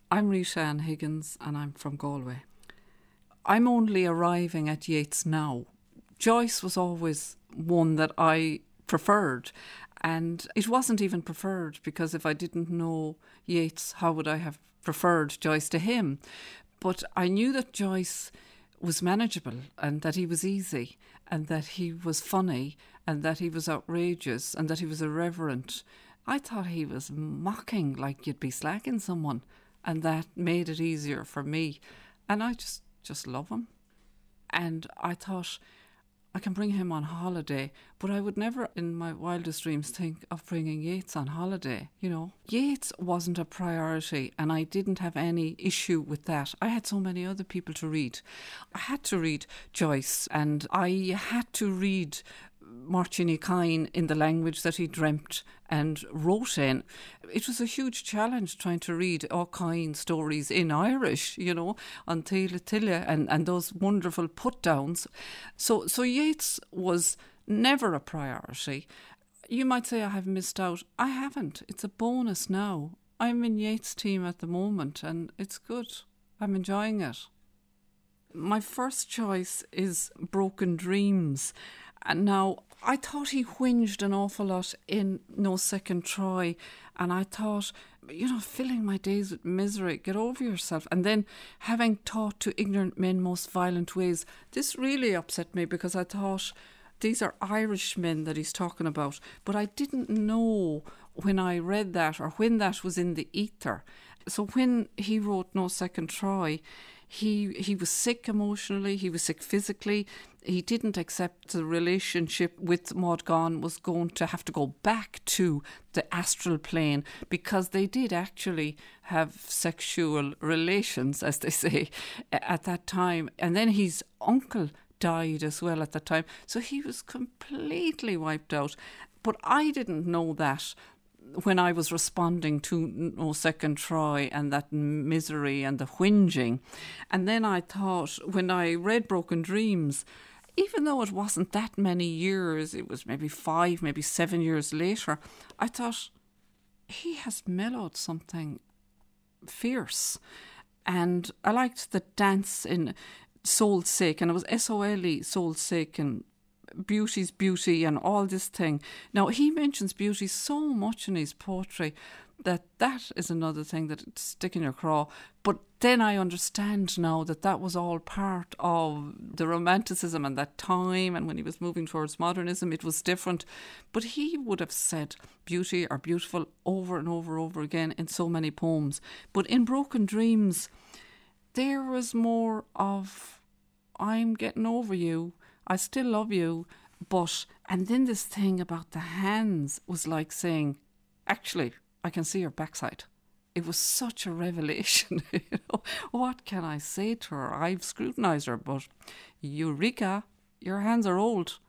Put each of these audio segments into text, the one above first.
I'm Rita Ann Higgins and I'm from Galway. I'm only arriving at Yeats now. Joyce was always one that I preferred, and it wasn't even preferred because if I didn't know Yeats, how would I have preferred Joyce to him? But I knew that Joyce was manageable and that he was easy and that he was funny and that he was outrageous and that he was irreverent. I thought he was mocking like you'd be slacking someone, and that made it easier for me. And I just love him. And I thought I can bring him on holiday, but I would never in my wildest dreams think of bringing Yeats on holiday, you know. Yeats wasn't a priority and I didn't have any issue with that. I had so many other people to read. I had to read Joyce and I had to read Máirtín Uí Cadhain in the language that he dreamt and wrote in. It was a huge challenge trying to read O'Kane stories in Irish, you know, on Tíle Tíle and those wonderful put-downs. So Yeats was never a priority. You might say I have missed out. I haven't. It's a bonus now. I'm in Yeats' team at the moment and it's good. I'm enjoying it. My first choice is Broken Dreams. And now, I thought he whinged an awful lot in No Second Try. And I thought, you know, filling my days with misery, get over yourself. And then having taught to ignorant men most violent ways, this really upset me because I thought these are Irish men that he's talking about. But I didn't know when I read that or when that was in the ether. So when he wrote No Second Try, he was sick emotionally, he was sick physically. He didn't accept the relationship with Maud Gonne was going to have to go back to the astral plane because they did actually have sexual relations, as they say, at that time. And then his uncle died as well at that time. So he was completely wiped out. But I didn't know that when I was responding to No Second Try and that misery and the whinging. And then I thought, when I read Broken Dreams, even though it wasn't that many years, it was maybe 5, maybe 7 years later, I thought, he has mellowed something fierce. And I liked the dance in Soul's Sake, and it was SOLE, Soul's Sake, and beauty's beauty and all this thing. Now, he mentions beauty so much in his poetry that is another thing that it's sticking your craw. But then I understand now that was all part of the romanticism and that time, and when he was moving towards modernism, it was different. But he would have said beauty or beautiful over and over again in so many poems. But in Broken Dreams, there was more of, I'm getting over you, I still love you, but... And then this thing about the hands was like saying, actually, I can see your backside. It was such a revelation. You know? What can I say to her? I've scrutinised her, but Eureka, your hands are old.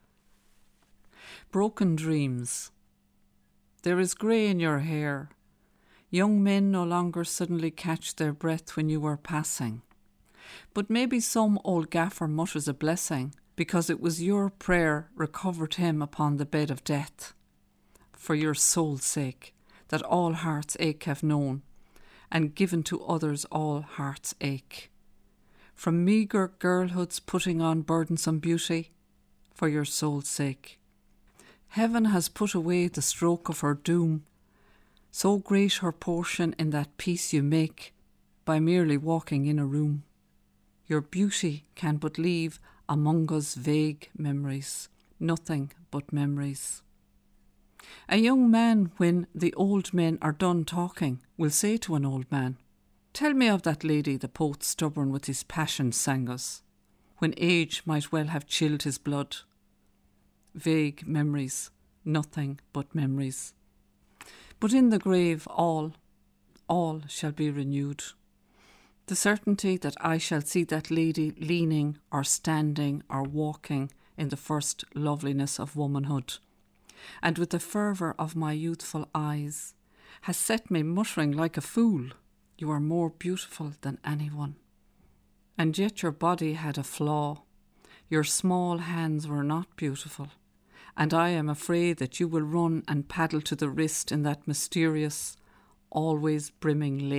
Broken Dreams. There is grey in your hair. Young men no longer suddenly catch their breath when you are passing. But maybe some old gaffer mutters a blessing, because it was your prayer recovered him upon the bed of death. For your soul's sake, that all hearts ache have known, and given to others all hearts ache. From meagre girlhood's putting on burdensome beauty, for your soul's sake. Heaven has put away the stroke of her doom, so great her portion in that peace you make, by merely walking in a room. Your beauty can but leave among us vague memories, nothing but memories. A young man, when the old men are done talking, will say to an old man, tell me of that lady the poet stubborn with his passion sang us, when age might well have chilled his blood. Vague memories, nothing but memories. But in the grave all shall be renewed. The certainty that I shall see that lady leaning or standing or walking in the first loveliness of womanhood, and with the fervour of my youthful eyes, has set me muttering like a fool, you are more beautiful than anyone. And yet your body had a flaw, your small hands were not beautiful, and I am afraid that you will run and paddle to the wrist in that mysterious, always brimming lake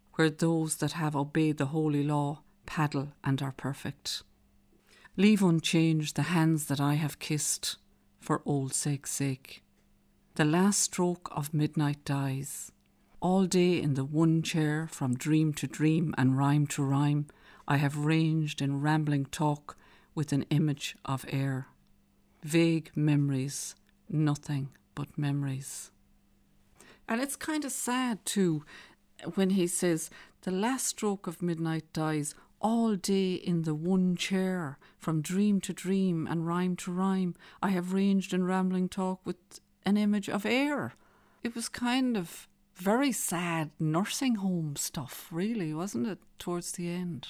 where those that have obeyed the holy law paddle and are perfect. Leave unchanged the hands that I have kissed, for old sake's sake. The last stroke of midnight dies. All day in the one chair, from dream to dream and rhyme to rhyme, I have ranged in rambling talk with an image of air. Vague memories, nothing but memories. And it's kind of sad too when he says, the last stroke of midnight dies, all day in the one chair, from dream to dream and rhyme to rhyme, I have ranged in rambling talk with an image of air. It was kind of very sad nursing home stuff, really, wasn't it, towards the end?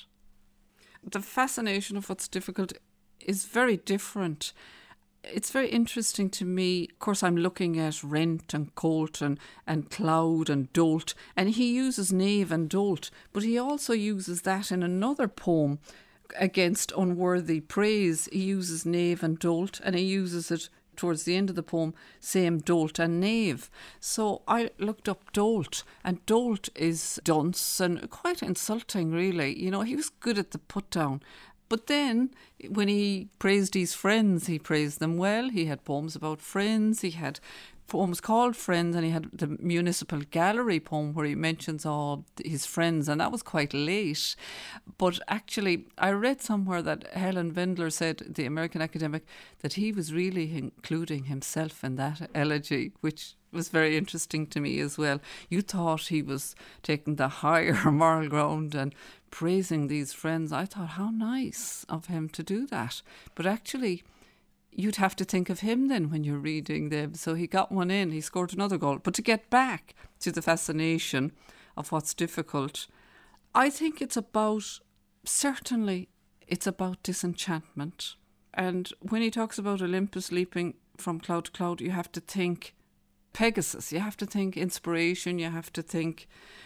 The fascination of what's difficult is very different. It's very interesting to me. Of course, I'm looking at Rent and Colt and Cloud and Dolt, and he uses knave and dolt, but he also uses that in another poem against unworthy praise. He uses knave and dolt, and he uses it towards the end of the poem, same dolt and knave. So I looked up dolt, and dolt is dunce and quite insulting, really. You know, he was good at the put down. But then, when he praised his friends, he praised them well. He had poems about friends. He had poems called Friends, and he had the Municipal Gallery poem where he mentions all his friends, and that was quite late. But actually, I read somewhere that Helen Wendler said, the American academic, that he was really including himself in that elegy, which was very interesting to me as well. You thought he was taking the higher moral ground and praising these friends. I thought, how nice of him to do that. But actually, you'd have to think of him then when you're reading them. So he got one in, he scored another goal. But to get back to the fascination of what's difficult, I think it's about, certainly, it's about disenchantment. And when he talks about Olympus leaping from cloud to cloud, you have to think Pegasus, you have to think inspiration, you have to think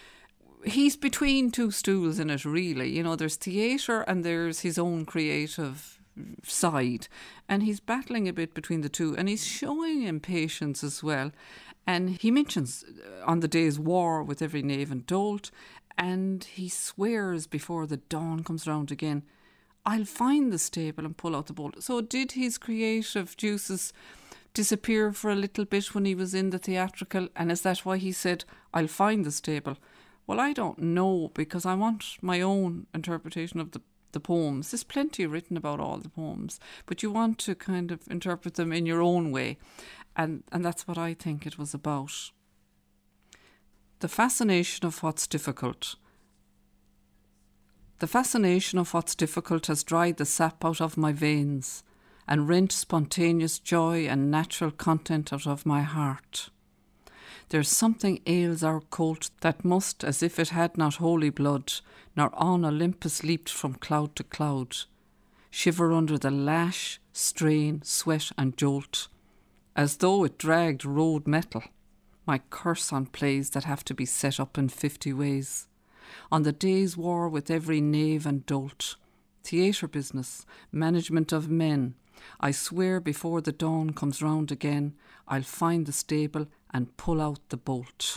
he's between two stools in it, really. You know, there's theatre and there's his own creative side, and he's battling a bit between the two, and he's showing impatience as well. And he mentions on the day's war with every knave and dolt, and he swears before the dawn comes round again, I'll find the stable and pull out the bolt. So did his creative juices disappear for a little bit when he was in the theatrical, and is that why he said, I'll find the stable? Well, I don't know, because I want my own interpretation of the poems. There's plenty written about all the poems, but you want to kind of interpret them in your own way, and that's what I think it was about. The fascination of what's difficult. The fascination of what's difficult has dried the sap out of my veins and rent spontaneous joy and natural content out of my heart. There's something ails our colt that must, as if it had not holy blood, nor on Olympus leaped from cloud to cloud, shiver under the lash, strain, sweat and jolt, as though it dragged road metal. My curse on plays that have to be set up in 50 ways. On the day's war with every knave and dolt, theatre business, management of men, I swear before the dawn comes round again, I'll find the stable and pull out the bolt.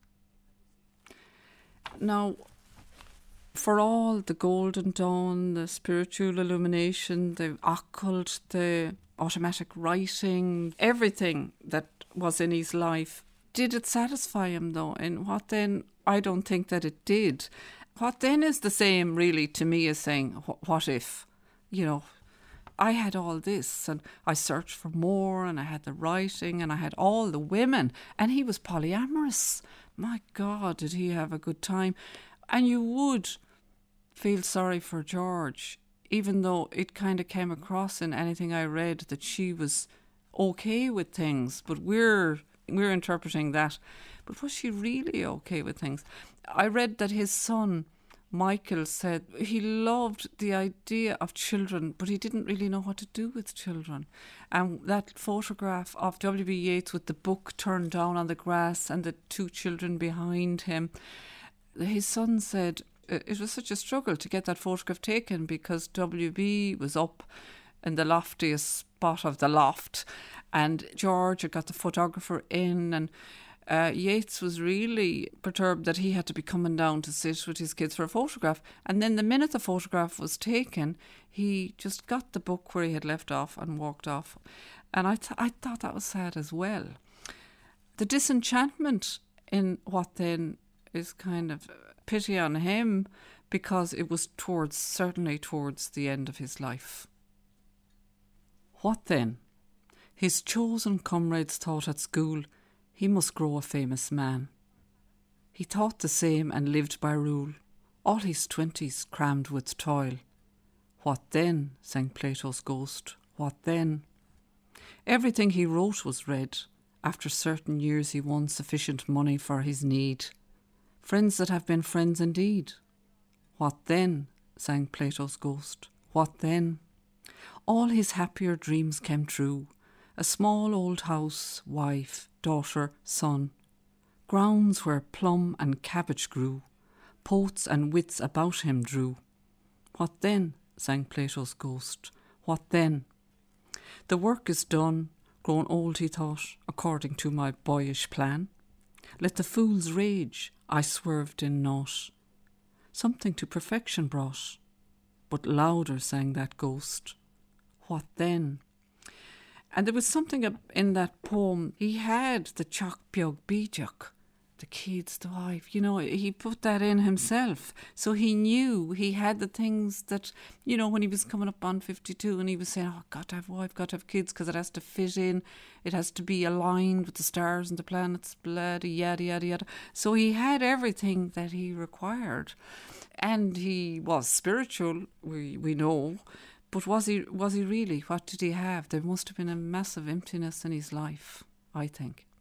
Now, for all the golden dawn, the spiritual illumination, the occult, the automatic writing, everything that was in his life, did it satisfy him though? And what then? I don't think that it did. What then is the same really to me as saying, what if, you know, I had all this and I searched for more and I had the writing and I had all the women and he was polyamorous. My God, did he have a good time? And you would feel sorry for George, even though it kind of came across in anything I read that she was okay with things, but we're interpreting that. But was she really okay with things? I read that his son Michael said he loved the idea of children, but he didn't really know what to do with children. And that photograph of W.B. Yeats with the book turned down on the grass and the two children behind him, his son said it was such a struggle to get that photograph taken because W.B. was up in the loftiest spot of the loft and George had got the photographer in, and Yeats was really perturbed that he had to be coming down to sit with his kids for a photograph. And then the minute the photograph was taken, he just got the book where he had left off and walked off. And I thought that was sad as well. The disenchantment in what then is kind of pity on him, because it was certainly towards the end of his life. What then? His chosen comrades thought at school he must grow a famous man. He thought the same and lived by rule, all his 20s crammed with toil. What then, sang Plato's ghost, what then? Everything he wrote was read. After certain years he won sufficient money for his need. Friends that have been friends indeed. What then, sang Plato's ghost, what then? All his happier dreams came true. A small old house, wife, daughter, son. Grounds where plum and cabbage grew. Poets and wits about him drew. What then, sang Plato's ghost, what then? The work is done, grown old he thought, according to my boyish plan. Let the fools rage, I swerved in naught. Something to perfection brought. But louder sang that ghost, what then? And there was something in that poem. He had the Teach Beag Bídeach, the kids, the wife, he put that in himself. So he knew he had the things that, when he was coming up on 52 and he was saying, I've got to have a wife, got to have kids, because it has to fit in. It has to be aligned with the stars and the planets, bloody yada, yada, yada. So he had everything that he required. And he was spiritual, we know. But was he really? What did he have? There must have been a massive emptiness in his life, I think.